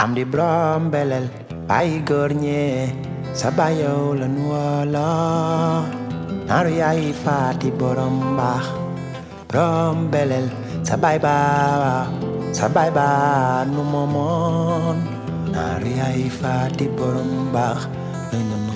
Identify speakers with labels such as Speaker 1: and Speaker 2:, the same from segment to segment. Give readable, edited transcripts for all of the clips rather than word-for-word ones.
Speaker 1: am di borom belel bàyyi góor ñee sa bayow la nuwala naaru yaay faati borom baax borom belel sa bay ba nu moomoon naaru yaay faati borom baax lañu noon.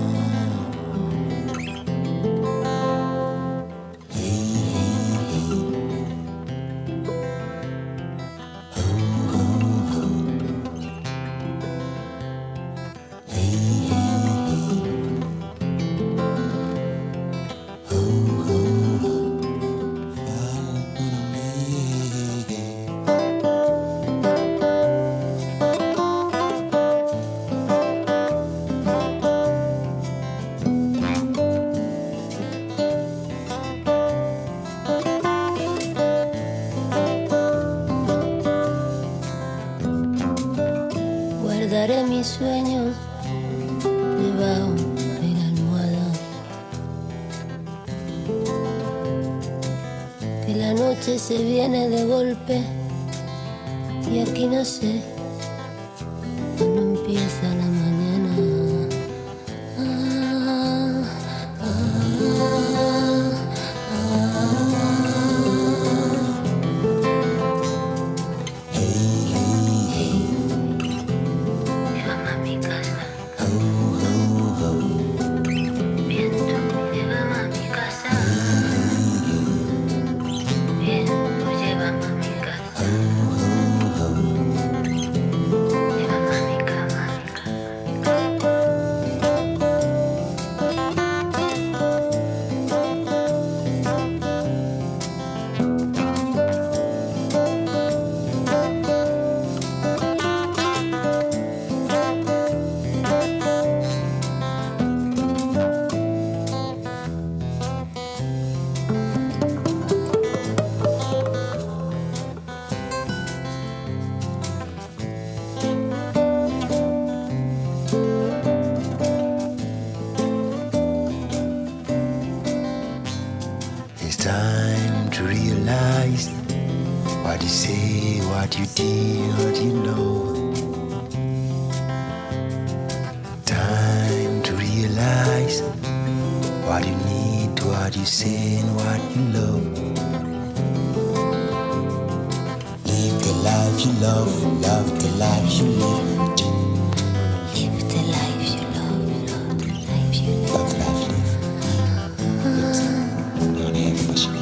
Speaker 2: Guardaré mis sueños debajo de la almohada. Que la noche se viene de golpe y aquí no sé cuándo empieza la mañana.
Speaker 1: It's time to realize what you say, what you did, what you know. Time to realize what you need, what you say, and what you love. Live the life you love, love the life you live.
Speaker 2: Live the life you love, love the life you live.
Speaker 1: Love life, live. Don't have much need.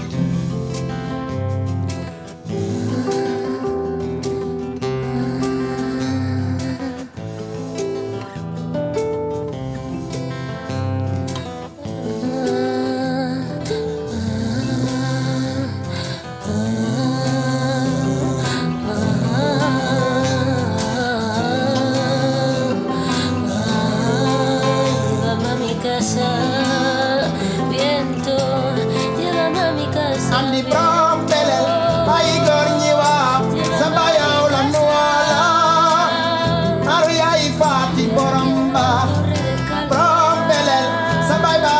Speaker 2: Viento, llévame a mi casa.
Speaker 1: Am di borom belel bàyyi góor ñi waa sa bayow la nuwala naaru yaay faati borom baax borom belel sa bay ba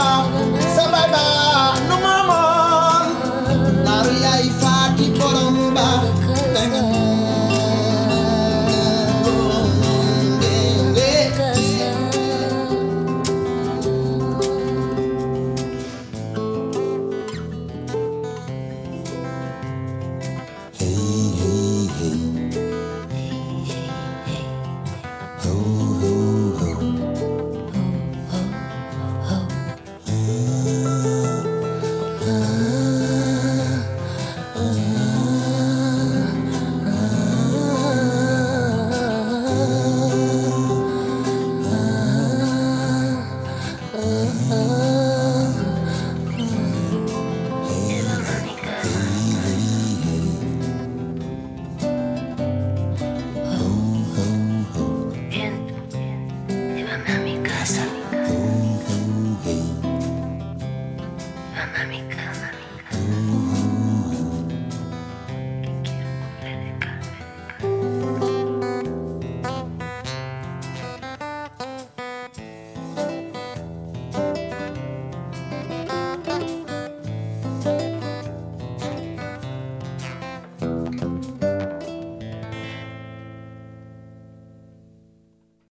Speaker 1: nu moomoon naaru yaay faati borom baax
Speaker 2: Llévame a mi casa. Llévame a mi cama.